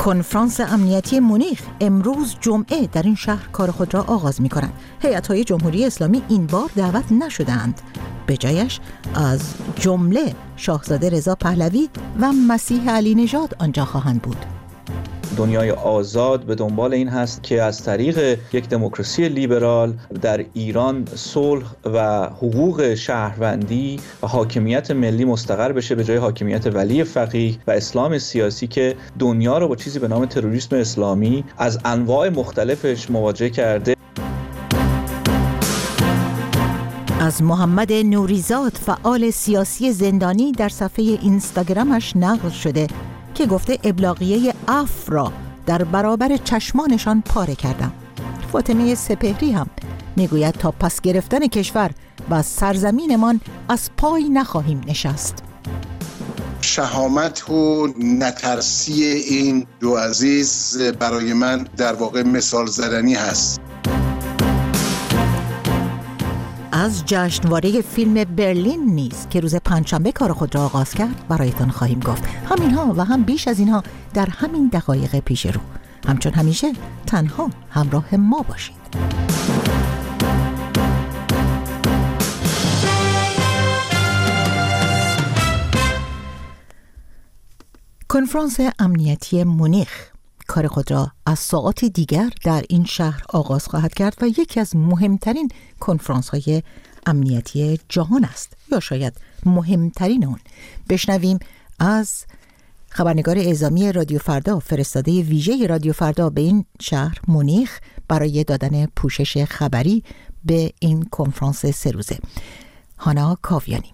کنفرانس امنیتی مونیخ امروز جمعه در این شهر کار خود را آغاز می کنند. هیئت‌های جمهوری اسلامی این بار دعوت نشدند. به جایش از جمله شاهزاده رضا پهلوی و مسیح علی نژاد آنجا خواهند بود. دنیای آزاد به دنبال این هست که از طریق یک دموکراسی لیبرال در ایران صلح و حقوق شهروندی و حاکمیت ملی مستقر بشه به جای حاکمیت ولی فقیه و اسلام سیاسی که دنیا رو با چیزی به نام تروریسم اسلامی از انواع مختلفش مواجه کرده. از محمد نوریزاد فعال سیاسی زندانی در صفحه اینستاگرامش نقل شده که گفته ابلاغیه عفو را در برابر چشمانشان پاره کردم. فاطمه سپهری هم میگوید تا پس گرفتن کشور و سرزمینمان از پای نخواهیم نشست. شهامت و نترسی این دو عزیز برای من در واقع مثال زدنی هست. از جشنواره فیلم برلین نیز که روز پنجشنبه کار خود را آغاز کرد برایتان خواهیم گفت. همینها و هم بیش از اینها در همین دقایق پیش رو. همچون همیشه تنها همراه ما باشید. کنفرانس امنیتی مونیخ کار خود را از ساعات دیگر در این شهر آغاز خواهد کرد و یکی از مهمترین کنفرانس‌های امنیتی جهان است، یا شاید مهمترین اون. بشنویم از خبرنگار اعزامی رادیو فردا، فرستاده ویژه رادیو فردا به این شهر مونیخ برای دادن پوشش خبری به این کنفرانس 3 روزه، هانا کاویانی.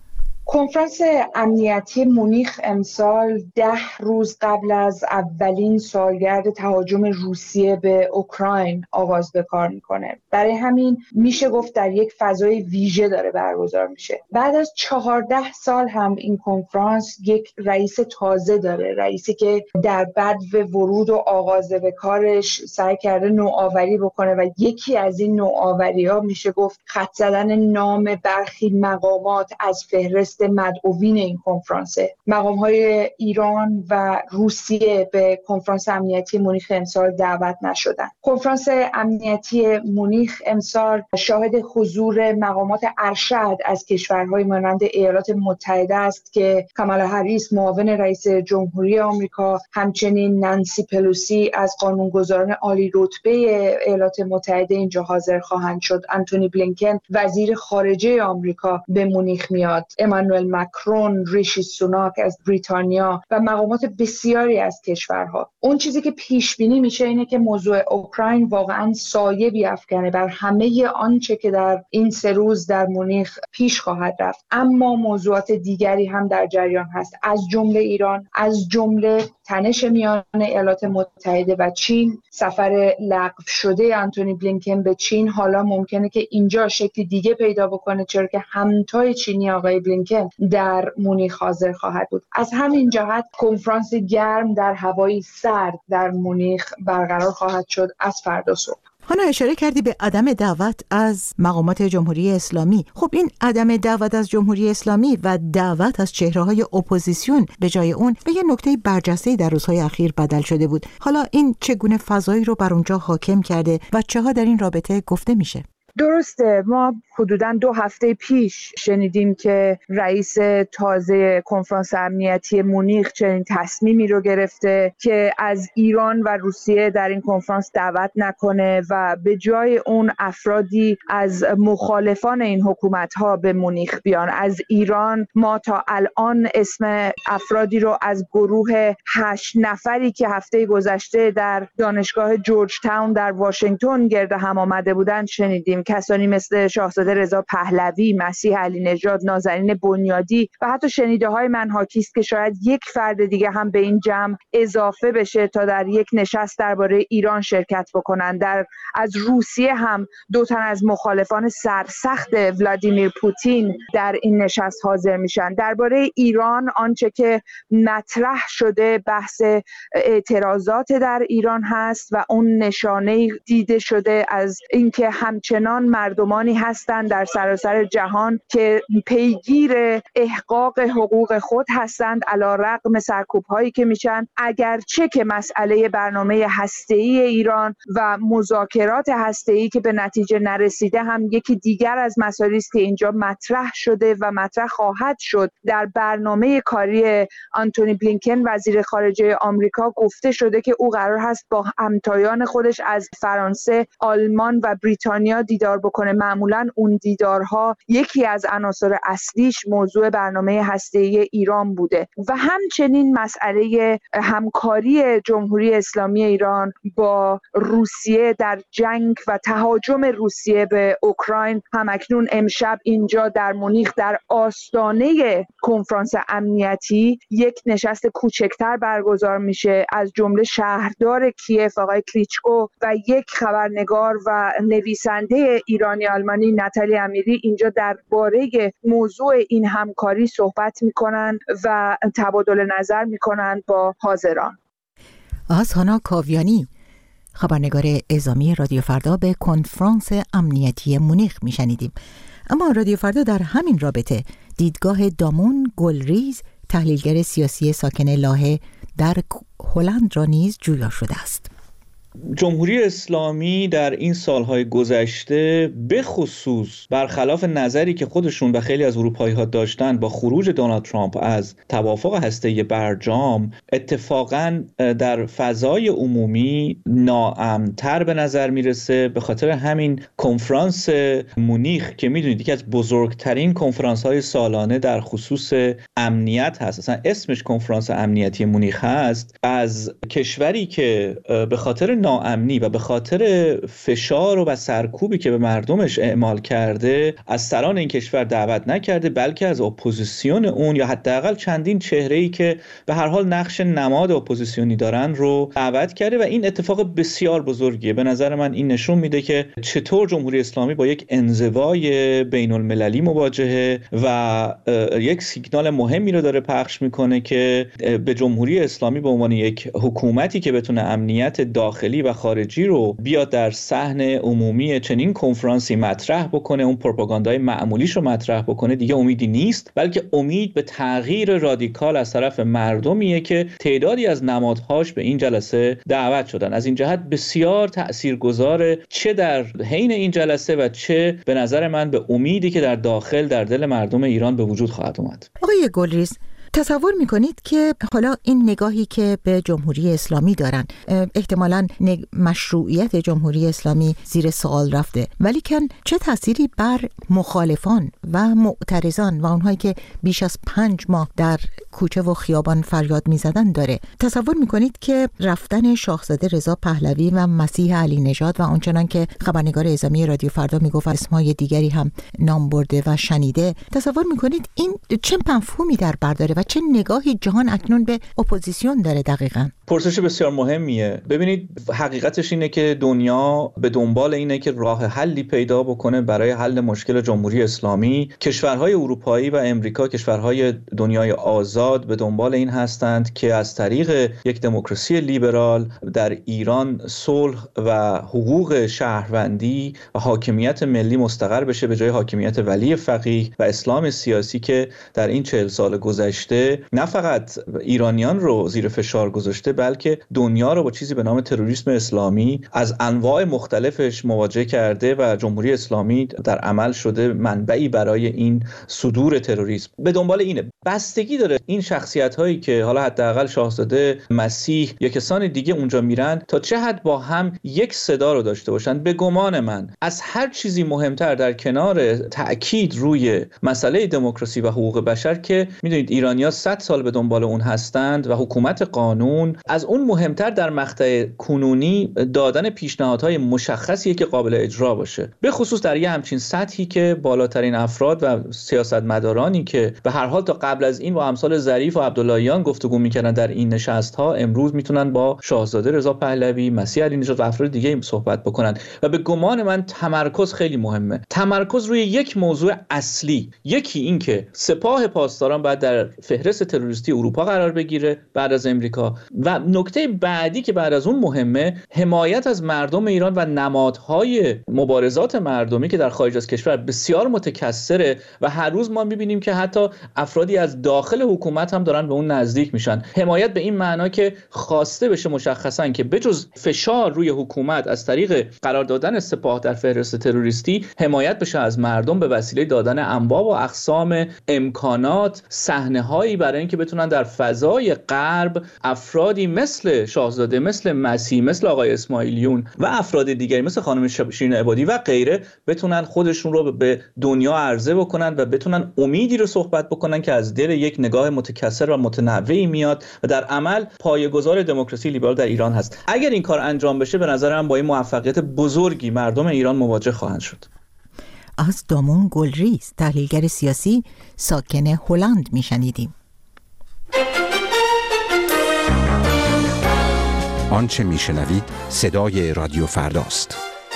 کنفرانس امنیتی مونیخ امسال 10 روز قبل از اولین سالگرد تهاجم روسیه به اوکراین آغاز به کار میکنه. برای همین میشه گفت در یک فضای ویژه داره برگزار میشه. بعد از 14 سال هم این کنفرانس یک رئیس تازه داره، رئیسی که در بدو ورود و آغاز به کارش سعی کرده نوآوری بکنه و یکی از این نوآوری‌ها میشه گفت خط زدن نام برخی مقامات از فهرست مدعوین این کنفرانس. مقام‌های ایران و روسیه به کنفرانس امنیتی مونیخ امسال دعوت نشدند. کنفرانس امنیتی مونیخ امسال شاهد حضور مقامات ارشد از کشورهای مانند ایالات متحده است که کامالا هریس معاون رئیس جمهوری آمریکا، همچنین نانسی پلوسی از قانونگذاران عالی رتبه ایالات متحده اینجا حاضر خواهند شد. آنتونی بلینکن وزیر خارجه آمریکا به مونیخ میاد. امانوئل ماکرون، ریشی سوناک از بریتانیا و مقامات بسیاری از کشورها. اون چیزی که پیش بینی میشه اینه که موضوع اوکراین واقعا سایه بیافکنه بر همه آنچه که در این 3 روز در مونیخ پیش خواهد رفت. اما موضوعات دیگری هم در جریان هست، از جمله ایران، از جمله تنش میان ایالات متحده و چین. سفر لغو شده آنتونی بلینکن به چین حالا ممکنه که اینجا شکل دیگه پیدا بکنه، چرا که همتای چینی آقای بلینکن در مونیخ حاضر خواهد بود. از همین جهت کنفرانس گرم در هوایی سرد در مونیخ برقرار خواهد شد از فردا صبح. هانا اشاره کردی به عدم دعوت از مقامات جمهوری اسلامی. خب این عدم دعوت از جمهوری اسلامی و دعوت از چهره‌های اپوزیسیون به جای اون به یه نکته برجسته در روزهای اخیر بدل شده بود. حالا این چگونه فضایی رو بر اونجا حاکم کرده و چه ها در این رابطه گفته میشه؟ درسته، ما حدوداً 2 هفته پیش شنیدیم که رئیس تازه کنفرانس امنیتی مونیخ چنین تصمیمی رو گرفته که از ایران و روسیه در این کنفرانس دعوت نکنه و به جای اون افرادی از مخالفان این حکومت‌ها به مونیخ بیان. از ایران ما تا الان اسم افرادی رو از گروه 8 نفری که هفته گذشته در دانشگاه جورج تاون در واشنگتن گرد هم آمده بودن شنیدیم. کسانی مثل شاهزاده رضا پهلوی، مسیح علی نژاد، نازنین بنیادی و حتی شنیده‌های من حاکی است که شاید یک فرد دیگه هم به این جمع اضافه بشه تا در یک نشست درباره ایران شرکت بکنن. از روسیه هم 2 تن از مخالفان سرسخت ولادیمیر پوتین در این نشست حاضر میشن. درباره ایران آنچه که مطرح شده بحث اعتراضات در ایران هست و اون نشانه دیده شده از اینکه همچنان همچنان مردمانی هستند در سراسر جهان که پیگیر احقاق حقوق خود هستند علیرغم سرکوب‌هایی که میشن، اگرچه که مسئله برنامه هسته‌ای ایران و مذاکرات هسته‌ای که به نتیجه نرسیده هم یکی دیگر از مسائلی است که اینجا مطرح شده و مطرح خواهد شد. در برنامه کاری آنتونی بلینکن وزیر خارجه آمریکا گفته شده که او قرار هست با همتایان خودش از فرانسه، آلمان و بریتانیا دیدار بکنه. معمولاً اون دیدارها یکی از عناصر اصلیش موضوع برنامه هسته‌ای ایران بوده و همچنین مسئله همکاری جمهوری اسلامی ایران با روسیه در جنگ و تهاجم روسیه به اوکراین. همکنون امشب اینجا در مونیخ در آستانه کنفرانس امنیتی یک نشست کوچکتر برگزار میشه، از جمله شهردار کیف آقای کلیچکو و یک خبرنگار و نویسنده ایرانی آلمانی ناتالی امیری اینجا درباره موضوع این همکاری صحبت میکنن و تبادل نظر میکنن با حاضران. از هانا کاویانی، خبرنگار اعزامی رادیو فردا، به کنفرانس امنیتی مونیخ میشنیدیم. اما رادیو فردا در همین رابطه دیدگاه دامون گلریز، تحلیلگر سیاسی ساکن لاهه در هلند را نیز جویا شده است. جمهوری اسلامی در این سالهای گذشته به خصوص برخلاف نظری که خودشون و خیلی از اروپایی‌ها داشتن با خروج دونالد ترامپ از توافق هسته‌ای برجام، اتفاقاً در فضای عمومی ناامن‌تر به نظر میرسه. به خاطر همین کنفرانس مونیخ که میدونید یکی از بزرگترین کنفرانس‌های سالانه در خصوص امنیت هست، اصلا اسمش کنفرانس امنیتی مونیخ هست، از کشوری که به خاطر ناامنی و به خاطر فشار و سرکوبی که به مردمش اعمال کرده از سران این کشور دعوت نکرده، بلکه از اپوزیسیون اون یا حداقل چندین چهره‌ای که به هر حال نقش نماد اپوزیسیونی دارن رو دعوت کرده و این اتفاق بسیار بزرگیه. به نظر من این نشون میده که چطور جمهوری اسلامی با یک انزوای بین المللی مواجهه و یک سیگنال مهمی رو داره پخش میکنه که به جمهوری اسلامی به عنوان یک حکومتی که بتونه امنیت داخلی و خارجی رو بیاد در صحن عمومی چنین کنفرانسی مطرح بکنه، اون پروپاگاندای معمولیش رو مطرح بکنه، دیگه امیدی نیست، بلکه امید به تغییر رادیکال از طرف مردمیه که تعدادی از نمادهاش به این جلسه دعوت شدن. از این جهت بسیار تاثیرگذاره، چه در حین این جلسه و چه به نظر من به امیدی که در داخل در دل مردم ایران به وجود خواهد اومد. آقای گلریز، تصور میکنید که حالا این نگاهی که به جمهوری اسلامی دارن احتمالاً مشروعیت جمهوری اسلامی زیر سوال رفته، ولی چه تأثیری بر مخالفان و معترضان و اونهایی که بیش از 5 ماه در کوچه و خیابان فریاد میزدن داره؟ تصور میکنید که رفتن شاهزاده رضا پهلوی و مسیح علی نژاد و آنچنان که خبرنگار اعزامی رادیو فردا میگفت اسمای دیگری هم نام برده و شنیده، تصور میکنید این چه مفهومی در بر داره و چه نگاهی جهان اکنون به اپوزیسیون داره؟ دقیقاً پرسش بسیار مهمیه. ببینید، حقیقتش اینه که دنیا به دنبال اینه که راه حلی پیدا بکنه برای حل مشکل جمهوری اسلامی. کشورهای اروپایی و امریکا، کشورهای دنیای آزاد، به دنبال این هستند که از طریق یک دموکراسی لیبرال در ایران صلح و حقوق شهروندی و حاکمیت ملی مستقر بشه به جای حاکمیت ولی فقیه و اسلام سیاسی که در این 40 سال گذشته نه فقط ایرانیان رو زیر فشار گذاشته، بلکه دنیا رو با چیزی به نام تروریسم اسلامی از انواع مختلفش مواجه کرده و جمهوری اسلامی در عمل شده منبعی برای این صدور تروریسم. به دنبال اینه. بستگی داره این شخصیت هایی که حالا حداقل شاهزاده، مسیح یا کسان دیگه اونجا میرن تا چه حد با هم یک صدا رو داشته باشن. به گمان من از هر چیزی مهمتر در کنار تأکید روی مسئله دموکراسی و حقوق بشر که میدونید ایرانی‌ها 100 سال به دنبال اون هستند و حکومت قانون، از اون مهمتر در مقطع کنونی دادن پیشنهادهای مشخصیه که قابل اجرا باشه، به خصوص در یه همچین سطحی که بالاترین افراد و سیاستمدارانی که به هر حال تا قبل از این با امثال ظریف و عبداللهیان گفتگو میکردن در این نشست‌ها، امروز میتونن با شاهزاده رضا پهلوی، مسیح علی نژاد و افراد دیگه صحبت بکنن. و به گمان من تمرکز خیلی مهمه، تمرکز روی یک موضوع اصلی. یکی این که سپاه پاسداران باید در فهرست تروریستی اروپا قرار بگیره بعد از امریکا، و و نکته بعدی که بعد از اون مهمه، حمایت از مردم ایران و نمادهای مبارزات مردمی که در خارج از کشور بسیار متکثره و هر روز ما می‌بینیم که حتی افرادی از داخل حکومت هم دارن به اون نزدیک میشن. حمایت به این معنا که خواسته بشه مشخصاً که بجز فشار روی حکومت از طریق قرار دادن سپاه در فهرست تروریستی، حمایت بشه از مردم به وسیله دادن انواع و اقسام امکانات، صحنه‌هایی برای اینکه بتونن در فضای غرب افرادی مثل شاهزاده، مثل مسیح، مثل آقای اسماعیلیون و افراد دیگری مثل خانم شیرین عبادی و غیره بتونن خودشون رو به دنیا عرضه بکنن و بتونن امیدی رو صحبت بکنن که از دل یک نگاه متکثر و متنوعی میاد و در عمل پایه‌گذار دموکراسی لیبرال در ایران هست. اگر این کار انجام بشه به نظر من با این موفقیت بزرگی مردم ایران مواجه خواهند شد. از دامون گلریز، تحلیلگر سیاسی ساکن هلند میشنیدیم. آنچه میشنوید صدای رادیو فرداست.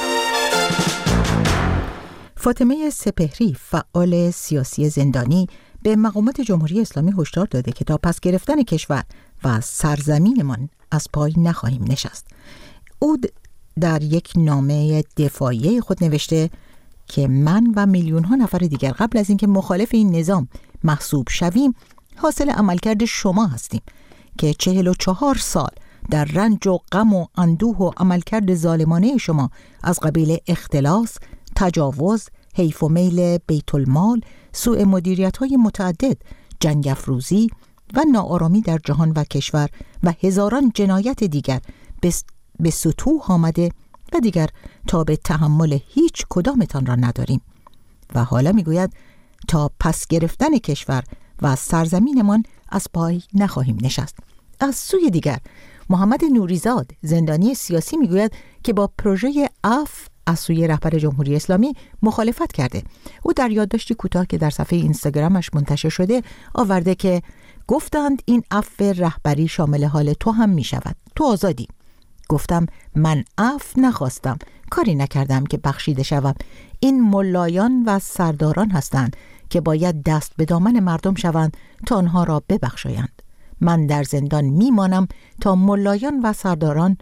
فاطمه سپهری، فعال سیاسی زندانی، به مقامات جمهوری اسلامی هشدار داده که تا پس گرفتن کشور و سرزمینمان از پای نخواهیم نشست. او در یک نامه دفاعی خود نوشته که من و میلیون ها نفر دیگر قبل از اینکه مخالف این نظام محسوب شویم حاصل عملکرد شما هستیم که 44 سال در رنج و غم و اندوه و عملکرد ظالمانه شما از قبیل اختلاس، تجاوز، حیف و میل بیت المال، سوء مدیریت‌های متعدد، جنگ افروزی و ناآرامی در جهان و کشور و هزاران جنایت دیگر به سطوح آمده و دیگر تا به تحمل هیچ کدامتان را نداریم. و حالا میگوید تا پس گرفتن کشور و سرزمینمان از پای نخواهیم نشست. از سوی دیگر محمد نوریزاد، زندانی سیاسی، میگوید که با پروژه عفو از سوی رهبر جمهوری اسلامی مخالفت کرده. او در یادداشتی کوتاه که در صفحه اینستاگرامش منتشر شده آورده که گفتند این عفو رهبری شامل حال تو هم می شود، تو آزادی. گفتم من عفو نخواستم، کاری نکردم که بخشیده شوم. این ملایان و سرداران هستند که باید دست به دامن مردم شوند تا آنها را ببخشایند. من در زندان میمانم تا ملایان و سرداران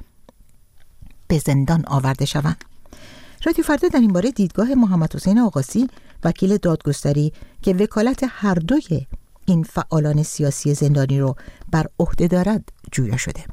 به زندان آورده شوند. رادیو فردا در این باره دیدگاه محمد حسین آقاسی، وکیل دادگستری که وکالت هر دوی این فعالان سیاسی زندانی رو بر عهده دارد جویا شده.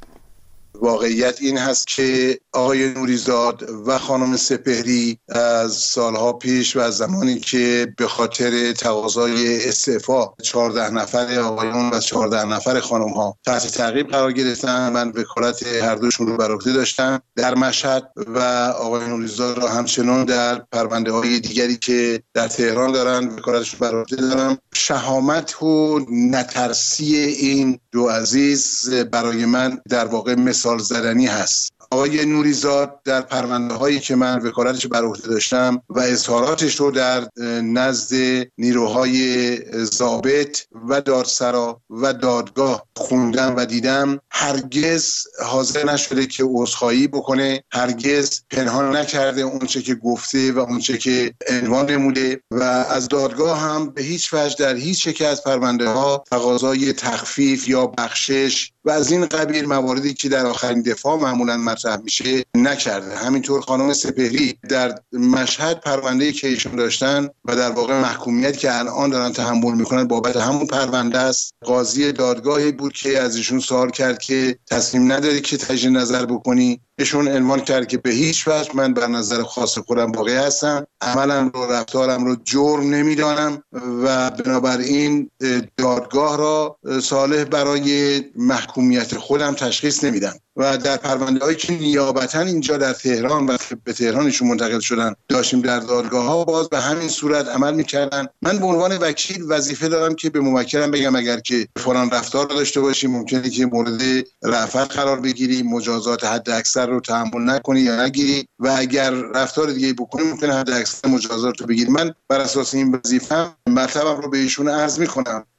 واقعیت این هست که آقای نوریزاد و خانم سپهری از سالها پیش و از زمانی که به خاطر تقاضای استعفا 14 نفر آقایون و 14 نفر خانم ها تحت تعقیب قرار گرفتن، من وکالت هر دوشون رو بر عهده داشتم در مشهد و آقای نوریزاد را همچنان در پرونده های دیگری که در تهران دارن وکالتشون بر عهده دارم. شهامت و نترسی این دو عزیز برای من در واقع مثال زدنی هست. آقای نوریزاد در پرونده هایی که من وکالتش بر عهده داشتم و اظهاراتش رو در نزد نیروهای ضابط و دادسرا و دادگاه خوندم و دیدم، هرگز حاضر نشده که عذرخواهی بکنه، هرگز پنهان نکرده اونچه که گفته و اونچه که عنوان نموده و از دادگاه هم به هیچ وجه در هیچ یک از پرونده ها تقاضای تخفیف یا بخشش و از این قبیل مواردی که در آخرین دفاع معمولا مطرح میشه نکرده. همینطور خانم سپهری در مشهد پرونده‌ای که ایشون داشتن و در واقع محکومیت که الان دارن تحمل میکنن بابت همون پرونده است. قاضی دادگاهی بود که از ایشون سوال کرد که تصمیم نداری که تجدید نظر بکنی؟ ایشون عنوان کرد که به هیچ وجه من بر نظر خاص خودم واقع هستم، عملم رو رفتارم رو جرم نمیدانم و بنابراین دادگاه را صالح برای محکومیت خودم تشخیص نمیدم. و در پرونده‌هایی که نیابتاً اینجا در تهران و به تهرانشون منتقل شدن داشتیم در دادگاه‌ها باز به همین صورت عمل می‌کردن. من به عنوان وکیل وظیفه دارم که به موکلم بگم اگر که فلان رفتار رو داشته باشی ممکنه که مورد رأفت قرار بگیری، مجازات حد اکثر رو تحمل نکنی یا نگیری و اگر رفتار دیگه بکنی ممکنه حد اکثر مجازات رو بگیری. من بر اساس این وظیفه‌ام مطلبم رو به ایشون عرض می‌کنم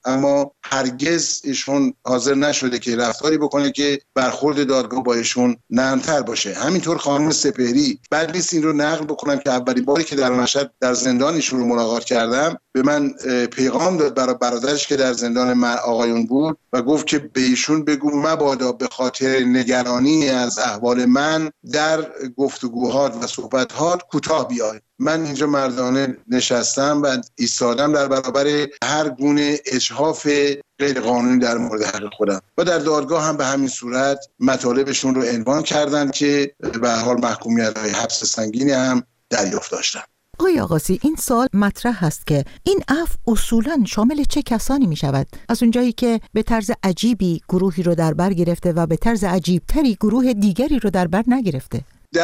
اما هرگز ایشون حاضر نشده که رفتاری بکنه که برخورد دادگاه با ایشون نرمتر باشه. همینطور خانم سپهری، بعد نیست این رو نقل بکنم که اولین باری که در مشهد در زندان ایشون رو ملاقات کردم به من پیغام داد برای برادرش که در زندان آقایون بود و گفت که به ایشون بگو مبادا به خاطر نگرانی از احوال من در گفتگوهات و صحبتات کوتاه بیای. من اینجا مردانه نشستم و ایستادم در برابر هر گونه اجحاف غیر قانونی در مورد حق خودم و در دادگاه هم به همین صورت مطالبشون رو عنوان کردن که به هر حال محکومیت‌های حبس سنگینی هم دریافت داشتن. آقای آغاسی، این سوال مطرح هست که این عفو اصولاً شامل چه کسانی می شود؟ از اونجایی که به طرز عجیبی گروهی رو در بر گرفته و به طرز عجیبتری گروه دیگری رو در بر نگرفته.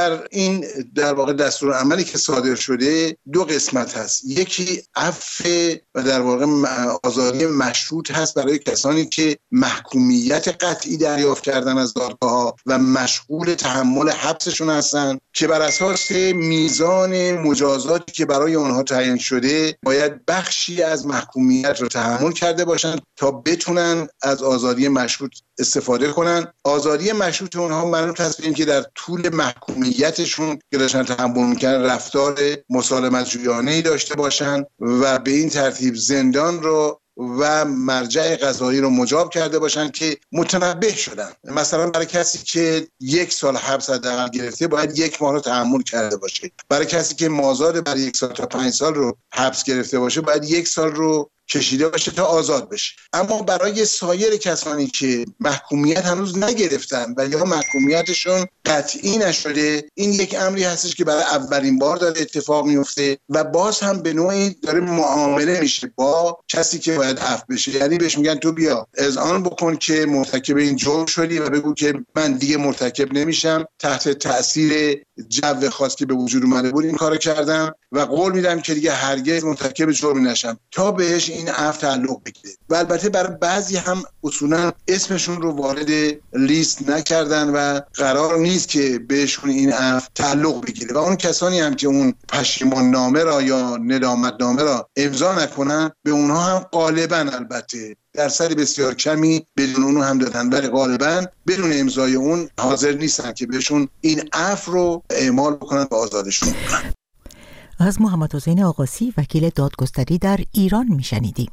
در واقع دستور عملی که صادر شده دو قسمت هست. یکی عفو و در واقع آزادی مشروط هست برای کسانی که محکومیت قطعی دریافت کردن از دادگاه‌ها و مشغول تحمل حبسشون هستن که بر اساس میزان مجازاتی که برای اونها تعیین شده باید بخشی از محکومیت رو تحمل کرده باشن تا بتونن از آزادی مشروط استفاده کنن. آزادی مشروط اونها منوط هست به اینکه در طول محکومیتشون که داشتن تحمل میکنن رفتار مسالمت جویانه‌ای داشته باشن و به این ترتیب زندان رو و مرجع قضایی رو مجاب کرده باشن که متنبه شدن. مثلا برای کسی که 1 سال حبس حداقل گرفته باید 1 ماه رو تحمل کرده باشه. برای کسی که مازاد برای 1 سال تا 5 سال رو حبس گرفته باشه باید 1 سال رو کشیده باشه تا آزاد بشه. اما برای سایر کسانی که محکومیت هنوز نگرفتن و یا محکومیتشون قطعی نشده، این یک امری هستش که برای اولین بار داره اتفاق میفته و باز هم به نوعی داره معامله میشه با کسی که باید عفو بشه. یعنی بهش میگن تو بیا اذعان بکن که مرتکب این جرم شدی و بگو که من دیگه مرتکب نمیشم، تحت تأثیر جو خاص که به وجود اومده بود این کارو کردم و قول میدم که دیگه هرگز مرتکب جرمی نشم تا بهش این عفو تعلق بگیره. و البته برای بعضی هم اصولا اسمشون رو وارد لیست نکردن و قرار نیست که بهشون این عفو تعلق بگیره و اون کسانی هم که اون پشیمان نامه را یا ندامت نامه را امضا نکنن به اونها هم غالبا البته درصد بسیار کمی بدون اونو هم دادن، ولی غالبا بدون امضای اون حاضر نیستن که بهشون این عفو رو اعمال بکنن و آزادشون کنن. از محمد حسین آغاسی وکیل دادگستری در ایران میشنیدیم.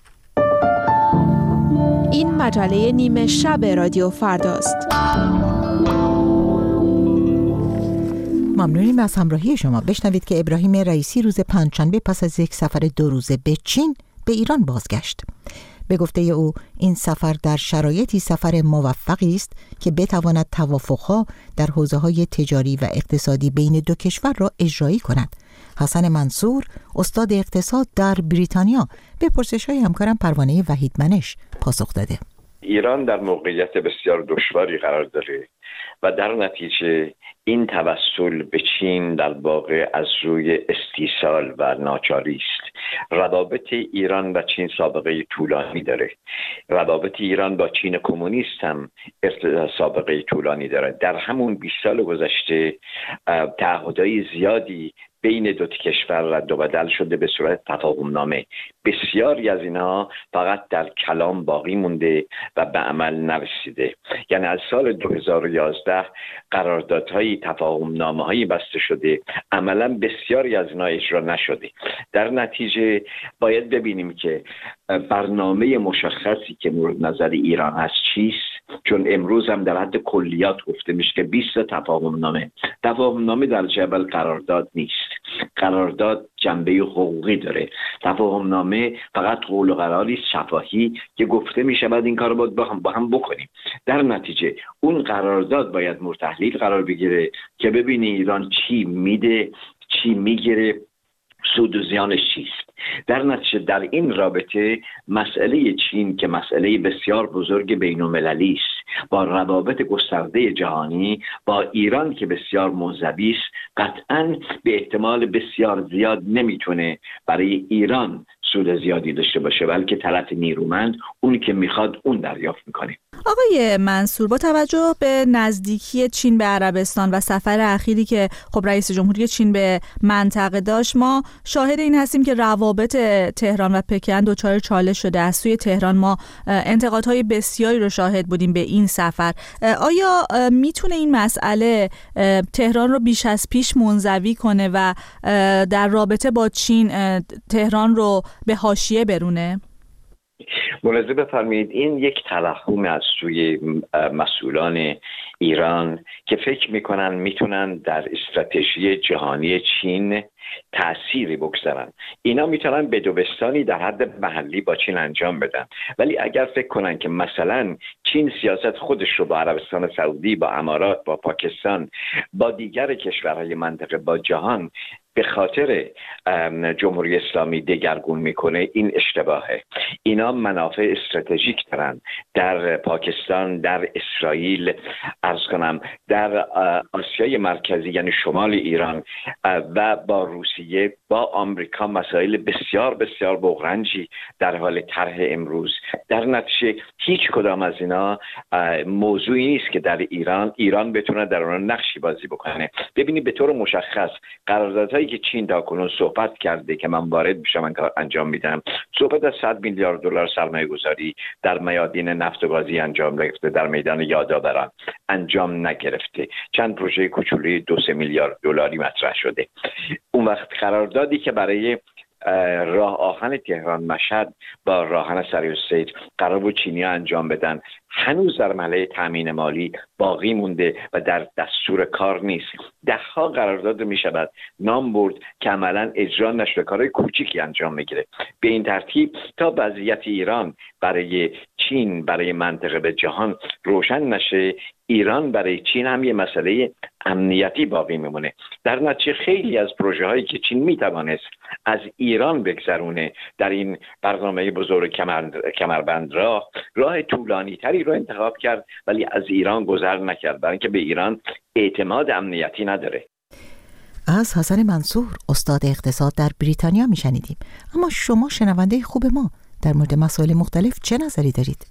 این مجله نیمه شب رادیو فرداست. ممنونیم از همراهی شما. بشنوید که ابراهیم رئیسی روز پنجشنبه پس از یک سفر 2 روزه به چین به ایران بازگشت. به گفته او این سفر در شرایطی سفر موفقی است که بتواند توافقها در حوزه‌های تجاری و اقتصادی بین دو کشور را اجرایی کند. حسن منصور، استاد اقتصاد در بریتانیا، به پرسش‌های همکارم پروانه وحیدمنش پاسخ داده. ایران در موقعیت بسیار دشواری قرار داره و در نتیجه این توسل به چین در واقع از روی استیصال و ناچاری است. روابط ایران و چین سابقه طولانی داره. روابط ایران با چین کمونیست هم سابقه طولانی داره. در همون 20 سال گذشته تعهدات زیادی بین دو کشور رد و بدل شده به صورت تفاهمنامه. بسیاری از اینها فقط در کلام باقی مونده و به عمل نرسیده. یعنی از سال 2011 قراردادهای تفاهمنامه‌هایی بسته شده، عملا بسیاری از اینها اجرا نشده. در نتیجه باید ببینیم که برنامه مشخصی که مورد نظر ایران هست چیست، چون امروز هم در حد کلیات گفته میشه که 20 تفاهمنامه در جبل قرارداد نیست. قرارداد جنبه حقوقی داره. تفاهمنامه فقط قول و قراری شفاهی که گفته میشه بعد این کارو باید با هم بکنیم. در نتیجه اون قرارداد باید مورد تحلیل قرار بگیره که ببینی ایران چی میده، چی میگیره، سود و زیانش چیست. در نتیجه در این رابطه مسئله چین که مسئله بسیار بزرگ بین‌المللی است، با روابط گسترده جهانی با ایران که بسیار منزوی است، قطعاً به احتمال بسیار زیاد نمیتونه برای ایران سود زیادی داشته باشه، بلکه طرف نیرومند اون که میخواد اون دریافت میکنه. آقای منصور، با توجه به نزدیکی چین به عربستان و سفر اخیری که خب رئیس جمهوری چین به منطقه داشت، ما شاهد این هستیم که روابط تهران و پکن دچار چالش شده. از سوی تهران ما انتقادهای بسیاری رو شاهد بودیم به این سفر. آیا میتونه این مسئله تهران رو بیش از پیش منزوی کنه و در رابطه با چین تهران رو به حاشیه برونه؟ ملاحظه بفرمایید، این یک توهم از سوی مسئولان ایران که فکر میکنن میتونن در استراتژی جهانی چین تأثیری بگذارن. اینا میتونن بدوستانی در حد محلی با چین انجام بدن، ولی اگر فکر کنن که مثلا چین سیاست خودش رو با عربستان سعودی، با امارات، با پاکستان، با دیگر کشورهای منطقه، با جهان به خاطر جمهوری اسلامی دگرگون میکنه، این اشتباهه. اینا منافع استراتژیک دارن در پاکستان، در اسرائیل، عرض کنم در آسیای مرکزی یعنی شمال ایران و با روسیه، با آمریکا مسائل بسیار بسیار بغرنجی در حال طرح امروز. در نتیجه هیچ کدام از اینا موضوعی نیست که در ایران بتونه در اون نقشی بازی بکنه. ببینید به طور مشخص قراردادهایی که چین تا کنون صحبت کرده که من وارد میشم انجام میدم، صحبت از 100 میلیارد دلار سرمایه گذاری در میادین نفت و گازی انجام گرفته، در میدان یادآوران انجام نگرفته. چند پروژه کوچولی 2-3 میلیارد دلاری مطرح شده. اون وقت قراردادی که برای راه آهن تهران مشهد با راهن سریع‌السیر قرار بود چینی‌ها انجام بدن، هنوز در مرحله تامین مالی باقی مونده و در دستور کار نیست. 10 قرارداد می شود نام برد که عملا اجرا نشده، کارهای کوچیکی انجام میگیره. به این ترتیب تا وضعیت ایران برای چین، برای منطقه به جهان روشن نشه، ایران برای چین هم یه مسئله امنیتی باقی میمونه. در نتیجه خیلی از پروژه هایی که چین میتوانست از ایران بگذرونه در این برنامه بزرگ کمربند راه طولانی تری رو انتخاب کرد، ولی از ایران گذر نکرد، برای اینکه به ایران اعتماد امنیتی نداره. از حسن منصور، استاد اقتصاد در بریتانیا میشنیدیم. اما شما شنونده خوب ما در مورد مسائل مختلف چه نظری دارید؟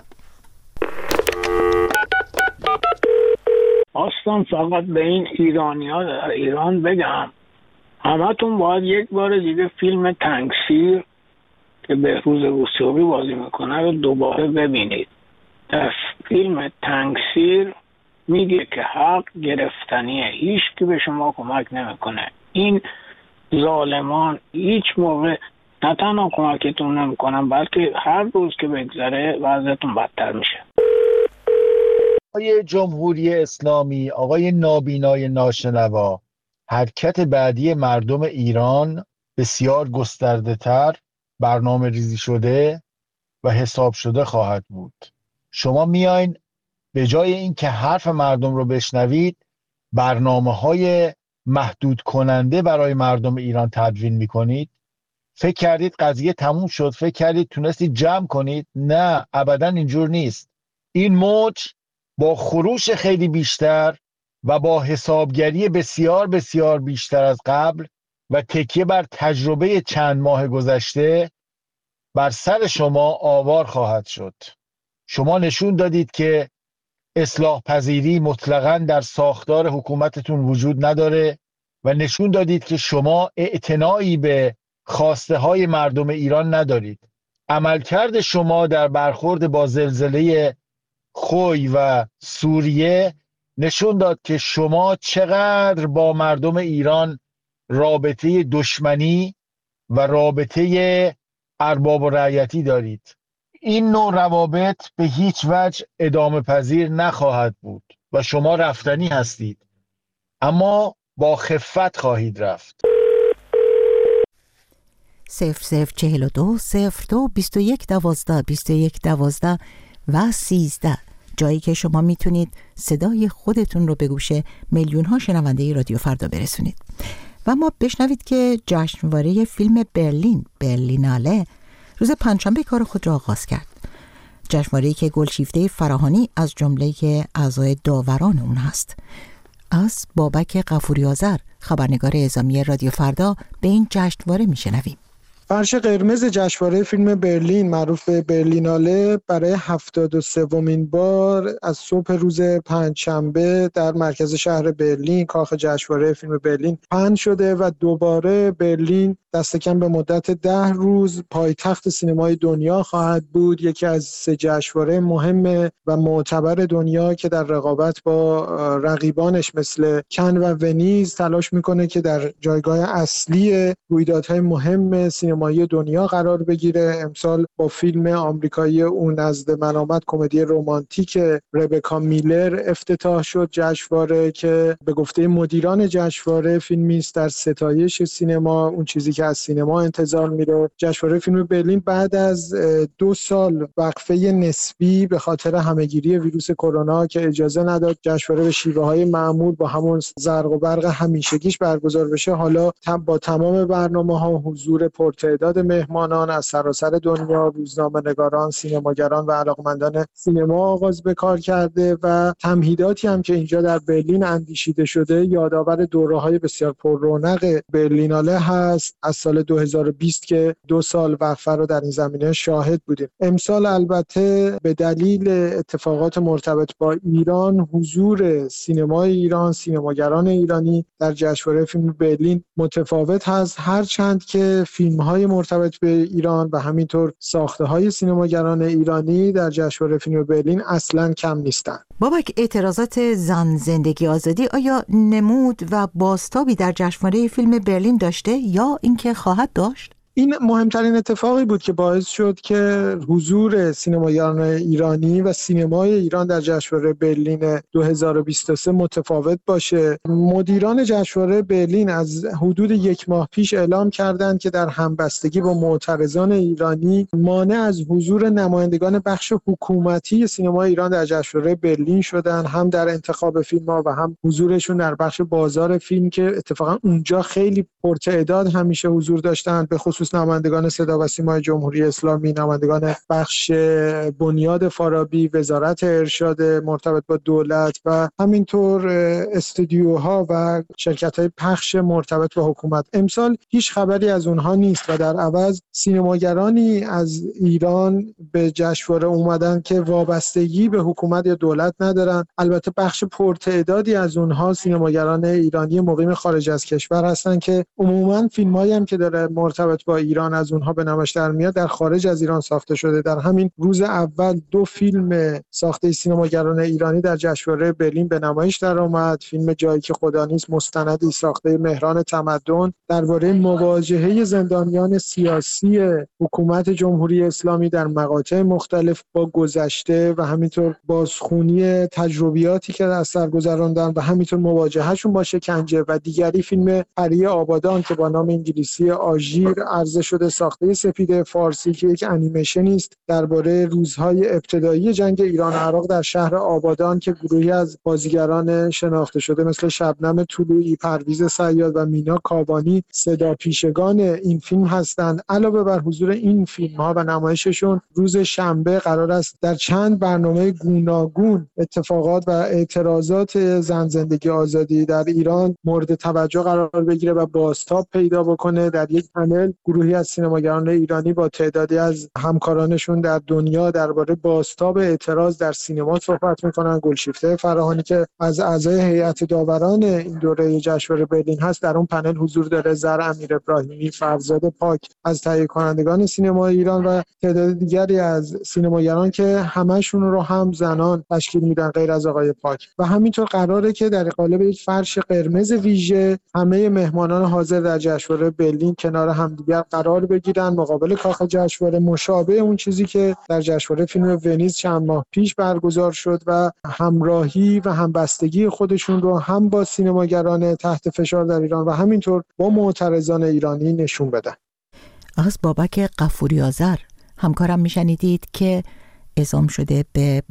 اصلا فقط به این ایرانی‌ها در ایران بگم، همتون باید یک بار دیگه فیلم تنگسیر که بهروز روسیوی بازی میکنه رو دوباره ببینید. در فیلم تنگسیر میگه که حق گرفتنیه، هیچ کی به شما کمک نمیکنه. این ظالمان هیچ موقع نه تنها کمکتون نمیکنن، بلکه هر روز که بگذره وضعتون بدتر میشه. آقای جمهوری اسلامی، آقای نابینای ناشنوا، حرکت بعدی مردم ایران بسیار گسترده تر، برنامه ریزی شده و حساب شده خواهد بود. شما میاین به جای این که حرف مردم رو بشنوید، برنامه‌های محدود کننده برای مردم ایران تدوین میکنید. فکر کردید قضیه تموم شد؟ فکر کردید تونستید جمع کنید؟ نه، ابدا اینجور نیست. این موج با خروش خیلی بیشتر و با حسابگری بسیار بسیار بیشتر از قبل و تکیه بر تجربه چند ماه گذشته بر سر شما آوار خواهد شد. شما نشون دادید که اصلاح پذیری مطلقاً در ساختار حکومتتون وجود نداره و نشون دادید که شما اعتنایی به خواسته های مردم ایران ندارید. عملکرد شما در برخورد با زلزله خوی و سوریه نشون داد که شما چقدر با مردم ایران رابطه دشمنی و رابطه ارباب و رعیتی دارید. این نوع روابط به هیچ وجه ادامه پذیر نخواهد بود و شما رفتنی هستید، اما با خفت خواهید رفت. 0042 02 21 12 21 12 و 13، جایی که شما میتونید صدای خودتون رو به گوش میلیون ها شنونده رادیو فردا برسونید. و ما بشنوید که جشنواره فیلم برلیناله روز پنجشنبه کار خود را آغاز کرد. جشنواره‌ای که گلشیفته فراهانی از جمله اعضای داوران اون هست. از بابک غفوری آذر، خبرنگار اعزامی رادیو فردا، به این جشنواره میشنویم. فرش قرمز جشنواره فیلم برلین معروف به برلیناله برای 73مین بار از صبح روز پنجشنبه در مرکز شهر برلین کاخ جشنواره فیلم برلین پهن شده و دوباره برلین دست کم به مدت 10 روز پایتخت سینمای دنیا خواهد بود. یکی از 3 جشنواره مهم و معتبر دنیا که در رقابت با رقیبانش مثل کن و ونیز تلاش میکنه که در جایگاه اصلی رویدادهای مهم سینمایی دنیا قرار بگیره. امسال با فیلم آمریکایی اون نزد من آمد، کمدی رمانتیک ربکا میلر افتتاح شد جشنواره که به گفته مدیران جشنواره فیلمی است در ستایش سینما، اون چیزی که از سینما انتظار میره. جشنواره فیلم برلین بعد از 2 سال وقفه نسبی به خاطر همهگیری ویروس کرونا که اجازه نداد جشنواره به شیوه‌های معمول با همون زرق و برق همیشگیش برگزار بشه، حالا با تمام برنامه‌ها، حضور پرتعداد مهمانان از سراسر دنیا، روزنامه‌نگاران، سینماگران و علاقمندان سینما آغاز به کار کرده و تمهیداتی هم که اینجا در برلین اندیشیده شده یادآور دوره‌های بسیار پررونق برلیناله هست از سال 2020 که 2 سال وقفه رو در این زمینه شاهد بودیم. امسال البته به دلیل اتفاقات مرتبط با ایران حضور سینمای ایران، سینماگران ایرانی در جشنواره فیلم برلین متفاوت هست، هرچند که فیلم‌های مرتبط به ایران و همینطور ساخته‌های سینماگران ایرانی در جشنواره فیلم برلین اصلاً کم نیستند. بابک، اعتراضات زن زندگی آزادی آیا نمود و بازتابی در جشنواره فیلم برلین داشته یا اینکه خواهد داشت؟ این مهمترین اتفاقی بود که باعث شد که حضور سینماگران ایرانی و سینمای ایران در جشنواره برلین 2023 متفاوت باشه. مدیران جشنواره برلین از حدود 1 ماه پیش اعلام کردند که در همبستگی با معترضان ایرانی مانع از حضور نمایندگان بخش حکومتی سینمای ایران در جشنواره برلین شدن، هم در انتخاب فیلم‌ها و هم حضورشون در بخش بازار فیلم که اتفاقا اونجا خیلی پرتعداد همیشه حضور داشتن، به خصوص نمایندگان صدا و سیمای جمهوری اسلامی، نمایندگان بخش بنیاد فارابی، وزارت ارشاد مرتبط با دولت و همینطور استودیوها و شرکت‌های پخش مرتبط با حکومت. امسال هیچ خبری از اونها نیست و در عوض سینماگرانی از ایران به جشنواره اومدن که وابستگی به حکومت یا دولت ندارن. البته بخش پرتعدادی از اونها سینماگران ایرانی مقیم خارج از کشور هستن که عموماً فیلمایی هم که داره مرتبط با ایران از اونها به نمایش در میاد در خارج از ایران ساخته شده. در همین روز اول 2 فیلم ساخته سینماگران ایرانی در جشنواره برلین به نمایش در آمد. فیلم جایی که خدا نیست، مستندی ساخته مهران تمدن درباره مواجهه زندانیان سیاسی حکومت جمهوری اسلامی در مقاطع مختلف با گذشته و همینطور بازخوانی تجربیاتی که از سر گذراندن و همینطور مواجههشون با شکنجه. و دیگری فیلم پری آبادان که با نام انگلیسی آژیر عرضه شده، ساخته سپید فارسی که یک انیمیشنی است درباره روزهای ابتدایی جنگ ایران و عراق در شهر آبادان که گروهی از بازیگران شناخته شده مثل شبنم طلوعی، پرویز صیاد و مینا کابانی صدا پیشگان این فیلم هستند. علاوه بر حضور این فیلم‌ها و نمایششون، روز شنبه قرار است در چند برنامه گوناگون اتفاقات و اعتراضات زن زندگی آزادی در ایران مورد توجه قرار بگیره و بازتاب پیدا بکنه. در یک پنل گروهی از سینماگران ایرانی با تعدادی از همکارانشون در دنیا درباره بازتاب اعتراض در سینما صحبت میکنن. گلشیفته فراهانی که از اعضای هیئت داوران این دوره جشنواره برلین هست در اون پنل حضور داره. زر امیر ابراهیمی، فرزاد پاک از تهیه کنندگان سینما ایران و تعداد دیگری از سینماگران که همشون رو هم زنان تشکیل میدن غیر از آقای پاک. و همینطور قراره که در قالب یک فرش قرمز ویژه همه مهمانان حاضر در جشنواره برلین کنار همدیگر قرار بگیرن مقابل کاخ جشنواره، مشابه اون چیزی که در جشنواره فیلم ونیز چند ماه پیش برگزار شد و همراهی و همبستگی خودشون رو هم با سینماگران تحت فشار در ایران و همینطور با معترضان ایرانی نشون بدن. از بابک غفوری آذر همکارم میشنیدید که اعزام شده به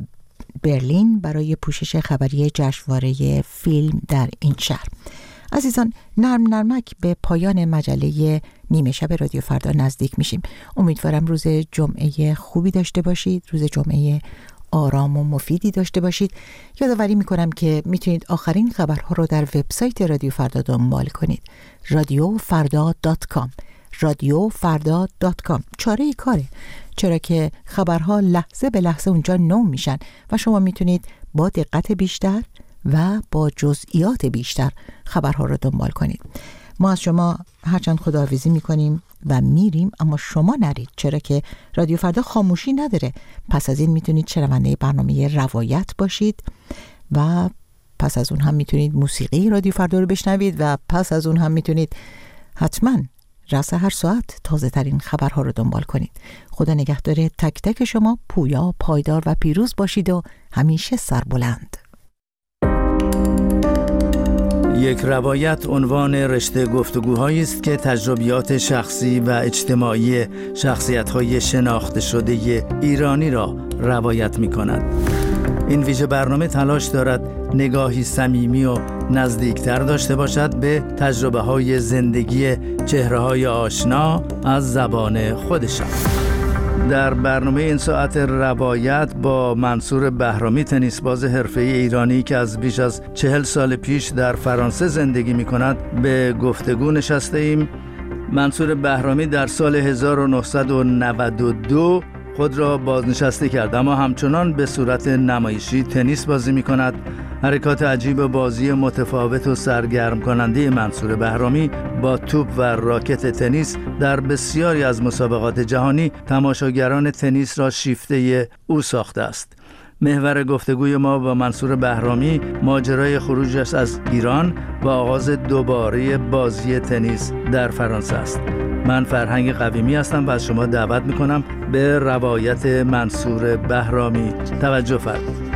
برلین برای پوشش خبری جشنواره فیلم در این شهر. عزیزان، نرم نرمک به پایان مجله نیمه شب رادیو فردا نزدیک میشیم. امیدوارم روز جمعه خوبی داشته باشید، روز جمعه آرام و مفیدی داشته باشید. یادآوری میکنم که میتونید آخرین خبرها رو در وبسایت رادیو فردا دنبال کنید، radiofarda.com. radiofrda.com. چاره کاره، چرا که خبرها لحظه به لحظه اونجا نو میشن و شما میتونید با دقت بیشتر و با جزئیات بیشتر خبرها رو دنبال کنید. ما از شما هرچند خداحافظی میکنیم و میریم، اما شما نرید، چرا که رادیو فردا خاموشی نداره. پس از این میتونید شنونده برنامه روایت باشید و پس از اون هم میتونید موسیقی رادیو فردا رو بشنوید و پس از اون هم میتونید حتما رأس هر ساعت تازه ترین خبرها رو دنبال کنید. خدا نگهدار تک تک شما، پویا، پایدار و پیروز باشید و همیشه سربلند. یک روایت عنوان رشته گفتگوهایی است که تجربیات شخصی و اجتماعی شخصیت‌های شناخته شده ایرانی را روایت می‌کند. این ویژه برنامه تلاش دارد نگاهی صمیمی و نزدیکتر داشته باشد به تجربه‌های زندگی چهره‌های آشنا از زبان خودشان. در برنامه این ساعت روایت با منصور بهرامی، تنیسباز حرفه‌ای ایرانی که از بیش از 40 سال پیش در فرانسه زندگی می‌کند، به گفتگو نشسته ایم. منصور بهرامی در سال 1992 خود را بازنشسته کرد، اما همچنان به صورت نمایشی تنیس بازی می‌کند. حرکات عجیب بازی متفاوت و سرگرم کننده منصور بهرامی با توپ و راکت تنیس در بسیاری از مسابقات جهانی تماشاگران تنیس را شیفته او ساخته است. محور گفتگوی ما با منصور بهرامی ماجرای خروجش از ایران و آغاز دوباره بازی تنیس در فرانسه است. من فرهنگ قویمی هستم و از شما دعوت میکنم به روایت منصور بهرامی توجه فرمایید.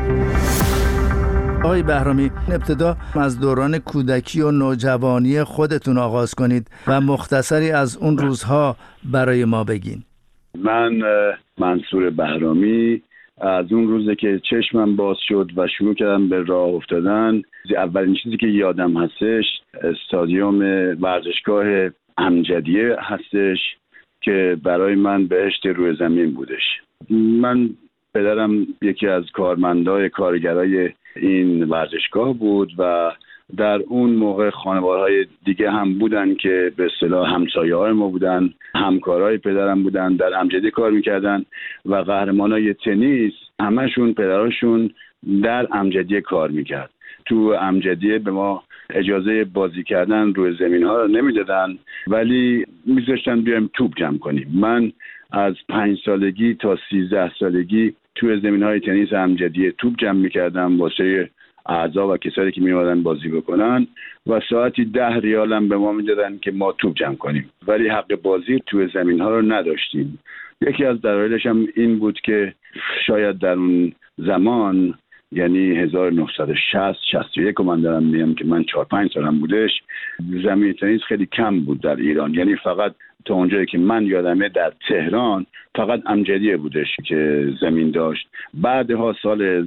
آقای بهرامی، ابتدا از دوران کودکی و نوجوانی خودتون آغاز کنید و مختصری از اون روزها برای ما بگین. من منصور بهرامی از اون روزی که چشمم باز شد و شروع کردم به راه افتادن، اولین چیزی که یادم هستش استادیوم ورزشگاه امجدیه هستش که برای من بهشت روی زمین بودش. من پدرم یکی از کارمندای کارگرای این ورزشگاه بود و در اون موقع خانواده‌های دیگه هم بودن که به اصطلاح همسایه‌های ما بودن، همکارای پدرم بودن، در امجدیه کار میکردن و قهرمانای تنیس همشون پدراشون در امجدیه کار میکرد. تو امجدیه به ما اجازه بازی کردن روی زمین ها رو نمیدادن، ولی میذاشتن بیایم توپ جمع کنیم. من از 5 سالگی تا 13 سالگی توی زمین های تنیس امجدیه توپ جمع میکردم واسه اعضا و کسایی که میومدن بازی بکنن و ساعتی 10 ریال هم به ما میدادن که ما توپ جمع کنیم، ولی حق بازی توی زمین ها رو نداشتیم. یکی از دلایلش هم این بود که شاید در اون زمان، یعنی 1960-61 من دارم میگم که من 4-5 سالم بودش، زمین تنیس خیلی کم بود در ایران. یعنی فقط تا اونجایی که من یادمه در تهران فقط امجدیه بودش که زمین داشت. بعدها سال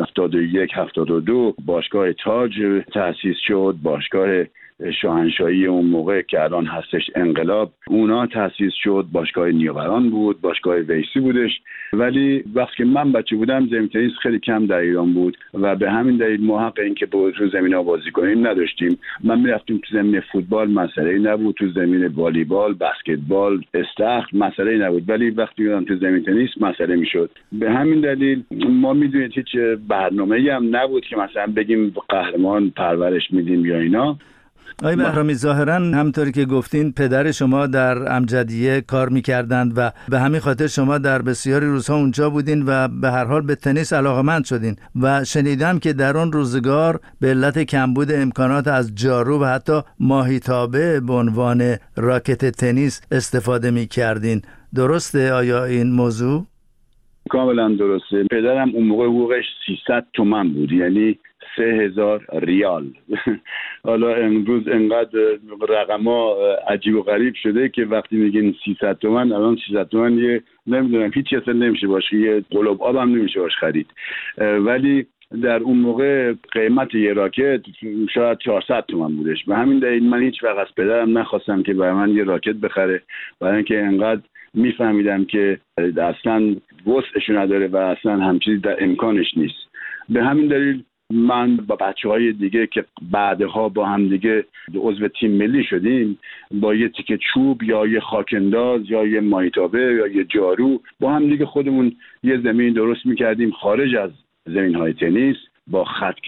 1971-72 باشگاه تاج تأسیس شد، باشگاه شاهنشاهی اون موقع که الان هستش انقلاب، اونا تأسیس شد. باشگاه نیاوران بود، باشگاه ویسی بودش، ولی وقتی که من بچه بودم زمین تنیس خیلی کم در ایران بود و به همین دلیل ما حق این که تو زمین‌ها بازی کنیم نداشتیم. من میرفتیم تو زمین فوتبال، مسئله نبود، تو زمین والیبال، بسکتبال، استخر مسئله نبود، ولی وقتی میرفتم تو زمین تنیس مسئله میشد. به همین دلیل ما میدونید هیچ برنامه‌ای هم نبود که مثلا بگیم قهرمان پرورش میدیم یا اینا. آقای بهرامی، ظاهراً همطوری که گفتین پدر شما در امجدیه کار می‌کردند و به همین خاطر شما در بسیاری روزها اونجا بودین و به هر حال به تنیس علاقه‌مند شدین و شنیدم که در اون روزگار به علت کمبود امکانات از جارو و حتی ماهیتابه به عنوان راکت تنیس استفاده می‌کردین. درسته آیا این موضوع؟ کاملا درسته. پدرم اون موقع حقوقش 300 تومان بود، یعنی 3000 ریال. حالا امروز انقدر رقما عجیب و غریب شده که وقتی میگین 300 تومان، الان 300 تومان یه نمیدونم هیچ چیزی نمیشه باشه، یه قلوب آب هم نمیشه باشه خرید. ولی در اون موقع قیمت یه راکت شاید 400 تومان بودش. به همین دلیل من هیچ وقت از پدرم نخواستم که برای من یه راکت بخره، برای اینکه انقدر میفهمیدم که اصلا وسعش نداره و اصلا همچیزی در امکانش نیست. به همین دلیل من با بچه‌های دیگه که بعدها با هم دیگه عضو تیم ملی شدیم، با یه تیکه چوب یا یه خاکنداز یا یه مایتابه یا یه جارو با هم دیگه خودمون یه زمین درست می‌کردیم خارج از زمین‌های تنیس، با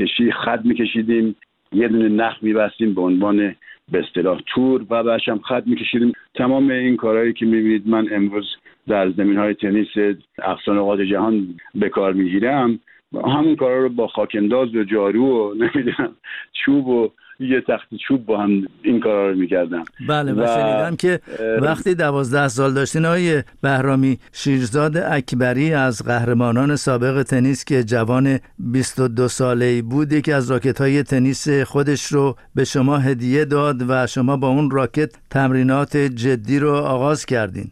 خط می‌کشیدیم، یه دونه نخ می‌بستیم به عنوان به اصطلاح تور و بعدش هم خط می‌کشیدیم. تمام این کارهایی که می‌بینید من امروز در زمین‌های تنیس اقصا نقاط جهان به کار می‌گیرم، همون کارا رو با خاکنداز و جارو و نمیدونم چوب و یه تخت چوب با هم این کارا رو می‌کردم. بله و شنیدم که وقتی 12 سال داشتین آقای بهرامی، شیرزاد اکبری از قهرمانان سابق تنیس که جوان 22 ساله‌ای بود، یکی از راکت‌های تنیس خودش رو به شما هدیه داد و شما با اون راکت تمرینات جدی رو آغاز کردین.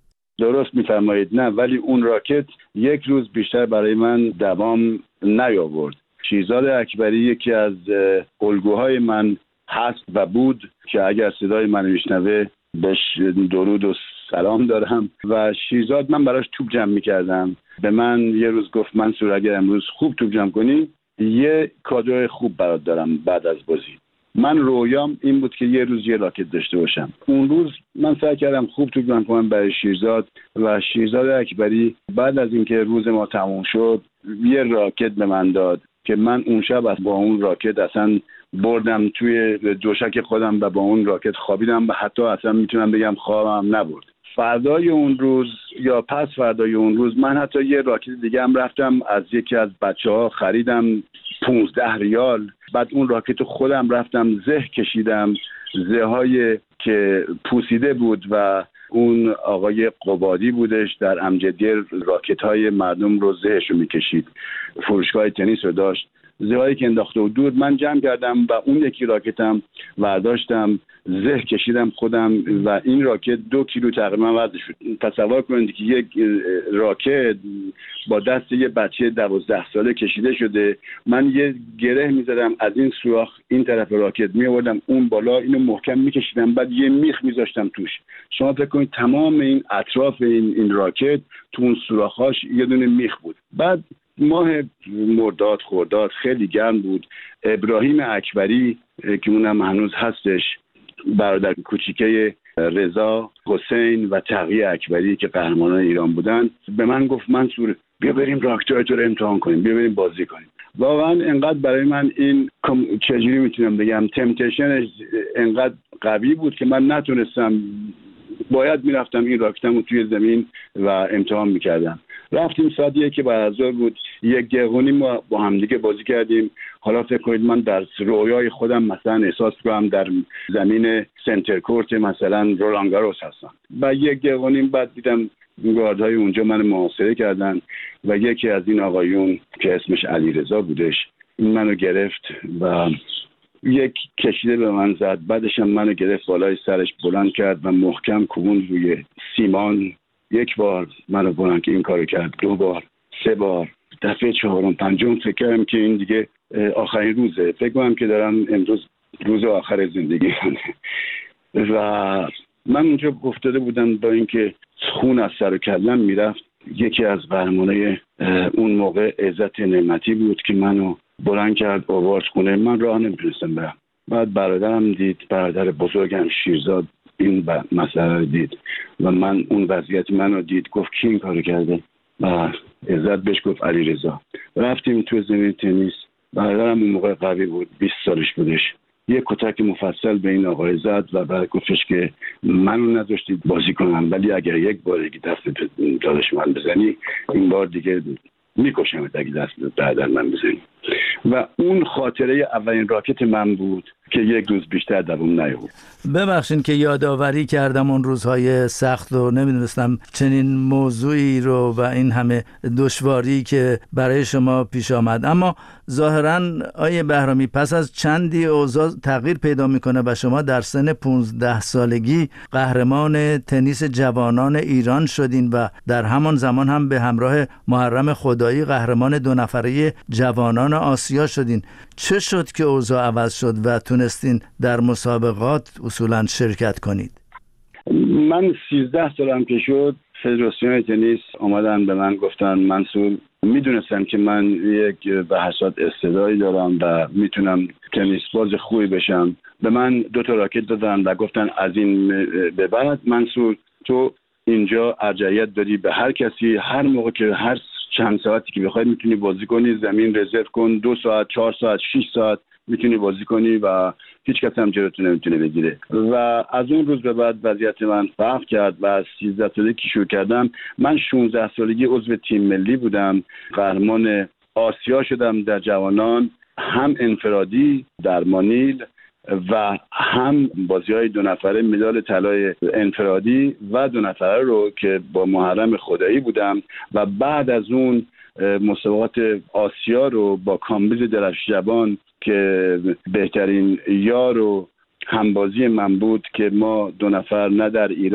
درست می‌فرمایید. نه، ولی اون راکت یک روز بیشتر برای من دوام نیاورد. شیرزاد اکبری یکی از الگوهای من هست و بود که اگر صدای من میشنوه بهش درود و سلام دارم. و شیرزاد، من براش توپ جمع میکردم، به من یه روز گفت منصور اگر امروز خوب توپ جمع کنی یه کادو خوب برات دارم بعد از بازی. من رویام این بود که یه روز یه راکت داشته باشم. اون روز من سعی کردم خوب توپ جمع کنم برای شیرزاد و شیرزاد اکبری بعد از اینکه روز ما تموم شد یه راکت به من داد که من اون شب با اون راکت اصلا بردم توی دوشک خودم و با اون راکت خوابیدم و حتی اصلا میتونم بگم خوابم نبرد. فردای اون روز یا پس فردای اون روز من حتی یه راکت دیگه هم رفتم از یکی از بچه‌ها خریدم 15 ریال. بعد اون راکت خودم رفتم زه کشیدم، زه‌های که پوسیده بود و اون آقای قبادی بودش در امجدیه راکت‌های مردم رو زهشو میکشید، فروشگاه تنیس رو داشت، زهایی که انداخته و دور من جمع کردم و اون یکی راکتم برداشتم زه کشیدم خودم و این راکت 2 کیلو تقریبا وزن شد. تصور کنید که یک راکت با دست یه بچه 12 ساله کشیده شده، من یه گره میزدم از این سوراخ این طرف راکت میآوردم اون بالا، اینو محکم میکشیدم، بعد یه میخ میذاشتم توش. شما فکر کنید تمام این اطراف این راکت تو اون سوراخاش یه دونه میخ بود. بعد ماه مرداد خرداد خیلی گرم بود. ابراهیم اکبری که اونم هنوز هستش، برادر کوچیکه رضا، حسین و تقی اکبری که قهرمانان ایران بودن، به من گفت منصور بیا بریم راکت‌هایت رو امتحان کنیم، بیا بریم بازی کنیم. واقعا انقدر برای من این چجوری میتونم بگم تمپتیشن انقدر قوی بود که من نتونستم، باید میرفتم این راکتم رو توی زمین و امتحان میکردم. رفتیم ساعت 1 بعد از ظهر بود، 1 دقیقه ما با هم دیگه بازی کردیم. حالا فکر کنید من در رویای خودم مثلا احساس کنم در زمین سنتر کورت مثلا رولان گاروس هستم و 1 دقیقه بعد دیدم گاردهای اونجا من محاصره کردن و یکی از این آقایون که اسمش علیرضا بودش منو گرفت و یک کشیده به من زد. بعدش هم منو گرفت بالای سرش بلند کرد و محکم کوبون روی سیمان. 1 بار منو بلند که این کارو کرد، 2 بار، 3 بار، دفعه 4م 5م فکر کردم که این دیگه آخرین روزه، فکر کنم که دارم امروز روز آخر زندگی و من اونجا افتاده بودم با اینکه خون از سر و کلم میرفت. یکی از قهرمانای اون موقع عزت نعمتی بود که منو بلند کرد آورد خونه. من راه نمیتونستم برم. بعد برادرم دید، برادر بزرگم شیرزاد این مسئله رو دید و من اون وضعیت منو دید، گفت کی این کارو کرده و عزت بهش گفت علیرضا. رفتیم تو زمین تنیس. برادرم اون موقع قوی بود، 20 سالش بودش، یه کتک مفصل به این آقای زد و بعد گفتش که منو نذاشتید بازی کنم، ولی اگر یک بار دیگه دست داداش من بزنی این بار دیگه میکشمت اگه دست بعد من بزنی. و اون خاطره اولین راکت من بود که 1 روز بیشتر دوام نیاورد. ببخشید که یادآوری کردم اون روزهای سخت و نمیدونستم چنین موضوعی رو و این همه دشواری که برای شما پیش آمد. اما ظاهراً آیه بهرامی پس از چندی اوضاع تغییر پیدا میکنه و شما در سن 15 سالگی قهرمان تنیس جوانان ایران شدین و در همان زمان هم به همراه محرم خدایی قهرمان 2 نفره جوانان آسیا شدین. چه شد که اوضاع عوض شد و تونستین در مسابقات اصولاً شرکت کنید؟ من 13 سالم که شد فدراسیون تنیس آمدن به من گفتن منصور، میدونستم که من یک به حساب استعدادی دارم و میتونم تنیس باز خوبی بشم. به من 2 تا راکت دادن و گفتن از این به بعد منصور تو اینجا ارجحیت داری به هر کسی، هر موقع که هر چند ساعتی که بخوای میتونی بازی کنی، زمین رزرو کن، 2 ساعت 4 ساعت 6 ساعت میتونی بازی کنی و هیچ کس هم جلوتو نمیتونه بگیره. و از اون روز به بعد وضعیت من فرق کرد و از 13 سالگی که شروع کردم، من 16 سالگی عضو تیم ملی بودم، قهرمان آسیا شدم در جوانان، هم انفرادی در مانیل و هم بازی‌های 2 نفره مدال طلای انفرادی و 2 نفره رو که با محرم خدایی بودم و بعد از اون مسابقات آسیا رو با کامبیز درفشجوان که بهترین یار و همبازی من بود که ما 2 نفر نه در ایران